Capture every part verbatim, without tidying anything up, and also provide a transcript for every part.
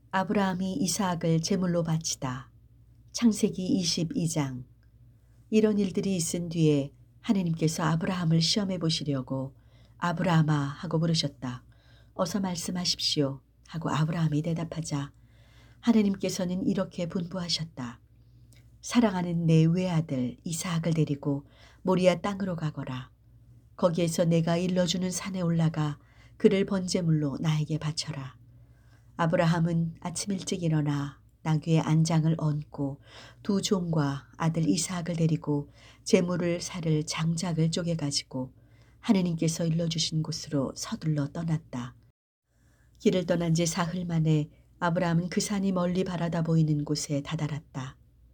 아브라함이 이스하악을 제물로 바치다. 창세기 이십이 장. 이런 일들이 있은 뒤에 하느님께서 아브라함을 시험해 보시려고 아브라함아 하고 부르셨다. 어서 말씀하십시오 하고 아브라함이 대답하자 하느님께서는 이렇게 분부하셨다. 사랑하는 내 외아들 이스하악을 데리고 모리아 땅으로 가거라. 거기에서 내가 일러주는 산에 올라가 그를 번제물로 나에게 바쳐라. 아브라함은 아침 일찍 일어나 나귀의 안장을 얹고 두 종과 아들 이스하악을 데리고 제물을 사를 장작을 쪼개 가지고 하느님께서 일러주신 곳으로 서둘러 떠났다. 길을 떠난 지 사흘 만에 아브라함은 그 산이 멀리 바라다 보이는 곳에 다다랐다.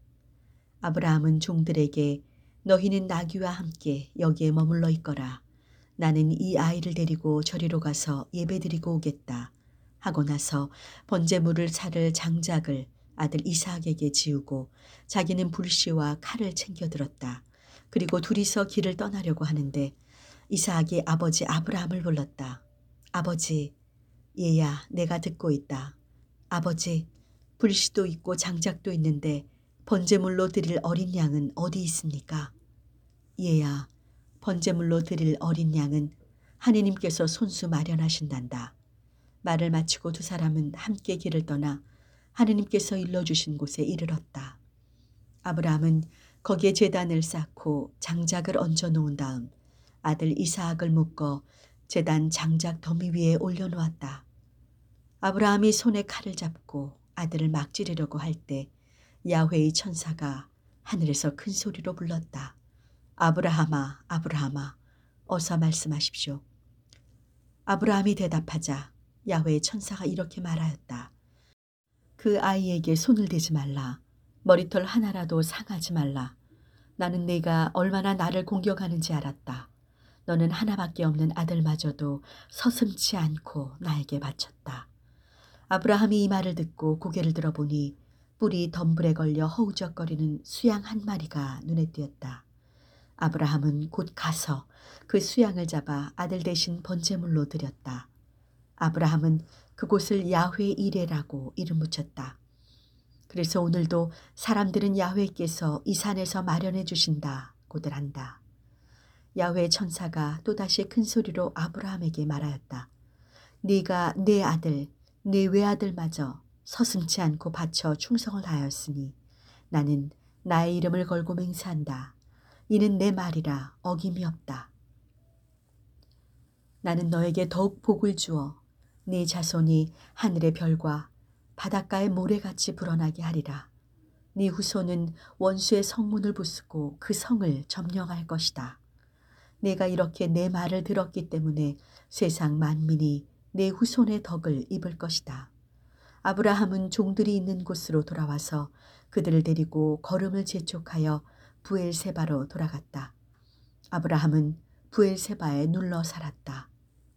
아브라함은 종들에게 너희는 나귀와 함께 여기에 머물러 있거라. 나는 이 아이를 데리고 저리로 가서 예배드리고 오겠다. 하고 나서 번제물을 차를 장작을 아들 이스하악에게 지우고 자기는 불시와 칼을 챙겨 들었다. 그리고 둘이서 길을 떠나려고 하는데 이스하악이 아버지 아브라함을 불렀다. 아버지, 얘야, 내가 듣고 있다. 아버지, 불시도 있고 장작도 있는데 번제물로 드릴 어린 양은 어디 있습니까? 얘야, 번제물로 드릴 어린 양은 하느님께서 손수 마련하신단다. 말을 마치고 두 사람은 함께 길을 떠나 하느님께서 일러주신 곳에 이르렀다. 아브라함은 거기에 제단을 쌓고 장작을 얹어 놓은 다음 아들 이스하악을 묶어 제단 장작 더미 위에 올려놓았다. 아브라함이 손에 칼을 잡고 아들을 막 찌르려고 할 때 야훼의 천사가 하늘에서 큰 소리로 불렀다. 아브라함아, 아브라함아, 어서 말씀하십시오. 아브라함이 대답하자 야훼의 천사가 이렇게 말하였다. 그 아이에게 손을 대지 말라. 머리털 하나라도 상하지 말라. 나는 네가 얼마나 나를 공격하는지 알았다. 너는 하나밖에 없는 아들마저도 서슴지 않고 나에게 바쳤다. 아브라함이 이 말을 듣고 고개를 들어보니 뿔이 덤불에 걸려 허우적거리는 수양 한 마리가 눈에 띄었다. 아브라함은 곧 가서 그 수양을 잡아 아들 대신 번제물로 드렸다. 아브라함은 그곳을 야훼 이레라고 이름 붙였다. 그래서 오늘도 사람들은 야훼께서 이 산에서 마련해 주신다고들 한다. 야훼 천사가 또다시 큰 소리로 아브라함에게 말하였다. 네가 내 아들, 내 외아들마저 서슴지 않고 바쳐 충성을 하였으니 나는 나의 이름을 걸고 맹세한다. 이는 내 말이라 어김이 없다. 나는 너에게 더욱 복을 주어 네 자손이 하늘의 별과 바닷가의 모래같이 불어나게 하리라. 네 후손은 원수의 성문을 부수고 그 성을 점령할 것이다. 내가 이렇게 내 말을 들었기 때문에 세상 만민이 내 후손의 덕을 입을 것이다. 아브라함은 종들이 있는 곳으로 돌아와서 그들을 데리고 걸음을 재촉하여 부엘세바로 돌아갔다. 아브라함은 부엘세바에 눌러 살았다.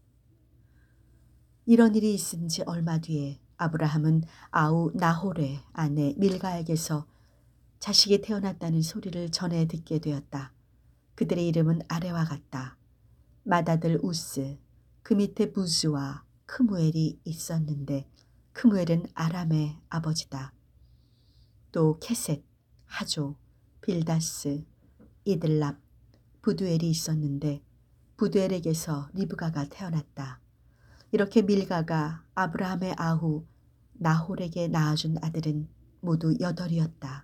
이런 일이 있은 지 얼마 뒤에 아브라함은 아우 나홀의 아내 밀가에게서 자식이 태어났다는 소리를 전해 듣게 되었다. 그들의 이름은 아래와 같다. 맏아들 우스, 그 밑에 부즈와 크무엘이 있었는데 크무엘은 아람의 아버지다. 또 케셋, 하조, 빌다스, 이들랍, 부두엘이 있었는데 부두엘에게서 리브가가 태어났다. 이렇게 밀가가 아브라함의 아후 나홀에게 낳아준 아들은 모두 여덟이었다.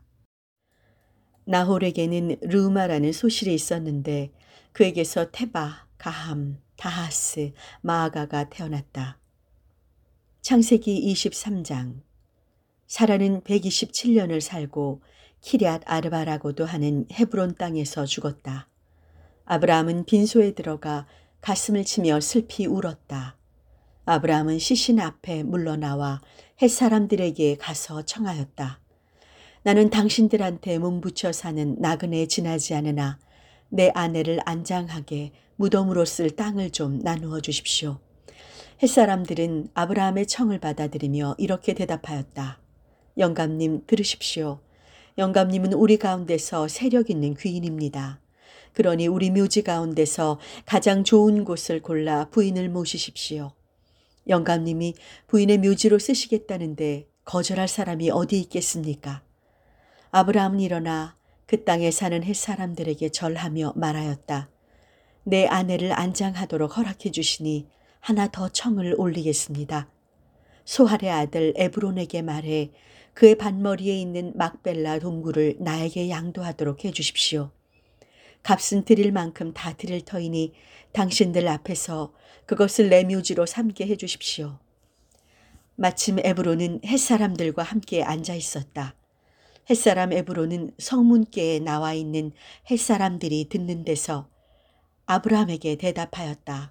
나홀에게는 르우마라는 소실이 있었는데 그에게서 테바, 가함, 다하스, 마아가가 태어났다. 창세기 이십삼 장. 사라는 백이십칠 년을 살고 키럇 아르바라고도 하는 헤브론 땅에서 죽었다. 아브라함은 빈소에 들어가 가슴을 치며 슬피 울었다. 아브라함은 시신 앞에 물러나와 햇사람들에게 가서 청하였다. 나는 당신들한테 몸붙여 사는 나그네 지나지 않으나 내 아내를 안장하게 무덤으로 쓸 땅을 좀 나누어 주십시오. 햇사람들은 아브라함의 청을 받아들이며 이렇게 대답하였다. 영감님 들으십시오. 영감님은 우리 가운데서 세력 있는 귀인입니다. 그러니 우리 묘지 가운데서 가장 좋은 곳을 골라 부인을 모시십시오. 영감님이 부인의 묘지로 쓰시겠다는데 거절할 사람이 어디 있겠습니까? 아브라함은 일어나 그 땅에 사는 햇 사람들에게 절하며 말하였다. 내 아내를 안장하도록 허락해 주시니 하나 더 청을 올리겠습니다. 소할의 아들 에브론에게 말해 그의 반머리에 있는 막벨라 동굴을 나에게 양도하도록 해 주십시오. 값은 드릴 만큼 다 드릴 터이니 당신들 앞에서 그것을 내 묘지로 삼게 해 주십시오. 마침 에브론은 햇사람들과 함께 앉아 있었다. 햇사람 에브론은 성문께에 나와 있는 햇사람들이 듣는 데서 아브라함에게 대답하였다.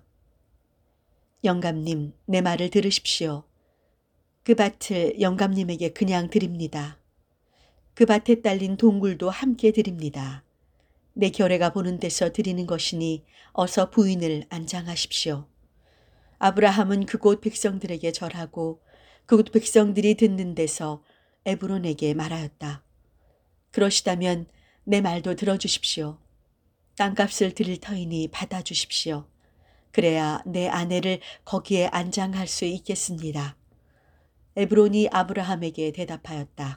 영감님, 내 말을 들으십시오. 그 밭을 영감님에게 그냥 드립니다. 그 밭에 딸린 동굴도 함께 드립니다. 내 결애가 보는 데서 드리는 것이니 어서 부인을 안장하십시오. 아브라함은 그곳 백성들에게 절하고 그곳 백성들이 듣는 데서 에브론에게 말하였다. 그러시다면 내 말도 들어주십시오. 땅값을 드릴 터이니 받아주십시오. 그래야 내 아내를 거기에 안장할 수 있겠습니다. 에브론이 아브라함에게 대답하였다.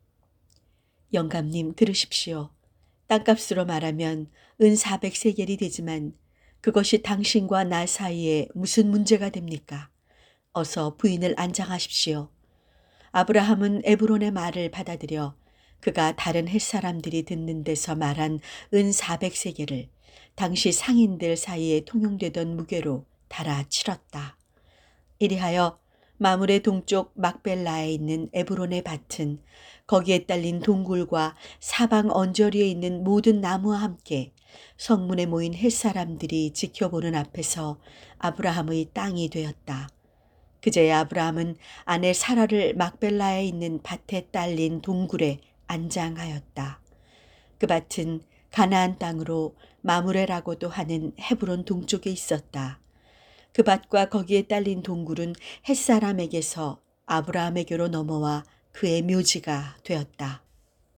영감님 들으십시오. 땅값으로 말하면 은 사백 세겔이 되지만 그것이 당신과 나 사이에 무슨 문제가 됩니까? 어서 부인을 안장하십시오. 아브라함은 에브론의 말을 받아들여 그가 다른 햇사람들이 듣는 데서 말한 은 사백 세겔을 당시 상인들 사이에 통용되던 무게로 달아 치렀다. 이리하여 마물의 동쪽 막벨라에 있는 에브론의 밭은 거기에 딸린 동굴과 사방 언저리에 있는 모든 나무와 함께 성문에 모인 햇사람들이 지켜보는 앞에서 아브라함의 땅이 되었다. 그제야 아브라함은 아내 사라를 막벨라에 있는 밭에 딸린 동굴에 안장하였다. 그 밭은 가나안 땅으로 마므레라고도 하는 헤브론 동쪽에 있었다. 그 밭과 거기에 딸린 동굴은 햇사람에게서 아브라함에게로 넘어와 그의 묘지가 되었다.